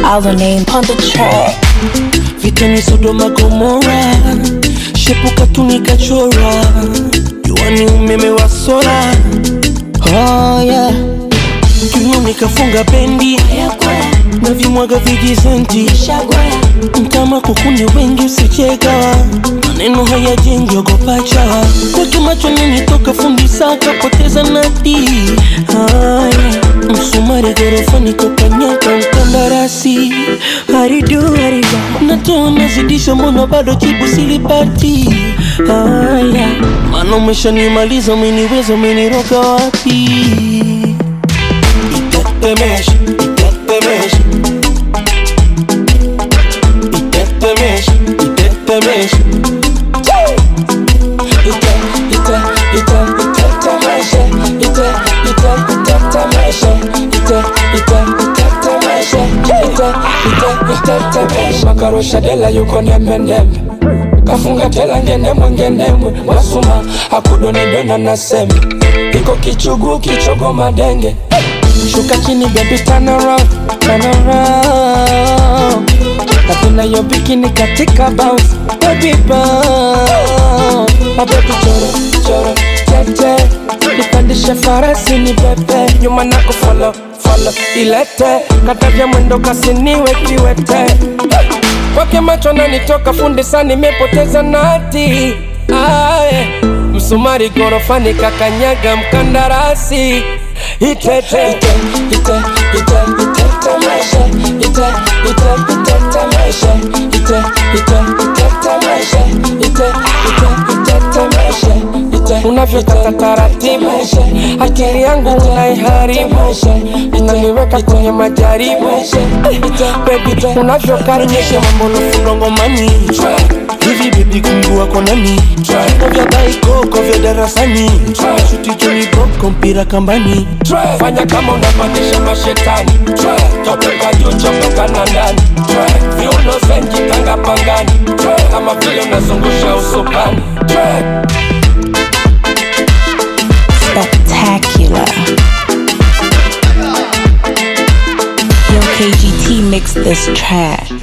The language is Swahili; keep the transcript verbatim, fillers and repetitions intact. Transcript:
our name on the track. Vitani Sodoma Gomora, shepuka tunikachora, yuani umeme wa sola. Oh yeah, kiuno nikafunga bendi, na vimwaga vijizenti. Mtama kukune wengi usicheka, maneno haya jengi ogopacha. Kwa kimacho nini toka fundi saka poteza nati. Msumari gorofani kokanyaka mkandarasi. Haridu haridu natoa nazidisha mbona bado jibu silipati. Mano mesha nimaliza umeniweza umeniroga wapi. Itetemesha, itetemesha, itetemesha, itetemesha. Ite, ite, ite, itetemesha. Ite, ite, itetemesha. Ite, ite, itetemesha. Ite, ite, itetemesha. Makarosha dela yuko nembe nembe, kafunga tela ngenemwe ngenemwe. Wasuma hakudoni dona na sembe, iko kichugu kichogo madenge. Shuka chini baby turn around, turn around. Napenda yo bikini katika bounce, baby bounce. Mabebi choro, choro, tete, nipandishe farasi ni bebe. Nyuma nako follow, follow, ilete, katavya mwendo kasi niwe kiwete. Kwake macho na nitoka fundi sani mepoteza nati. Ae, msumari gorofani kakanyaga mkandarasi. Ite, ite, ite, ite, ite, itetemesha. Ite, ite, itetemesha. Ite, ite, itetemesha. Ite, ite, itetemesha. Ite, unavyokata taratibu, akili yangu unaiharibu, unaniweka kwenye majaribu. Baby, unavyokaribisha mambo lufundo ngomani. Hivi baby kumbu wako nani? Kovya daiko, kovya darasani. Shuti juni boko mpira kambani. Fanya kama unapandisha mashetani. Topeka juu chopeka na ndani. Viuno zenji tanga pangani, kama vile unazungusha usukani. Spectacular. Yo K G T mixed this track.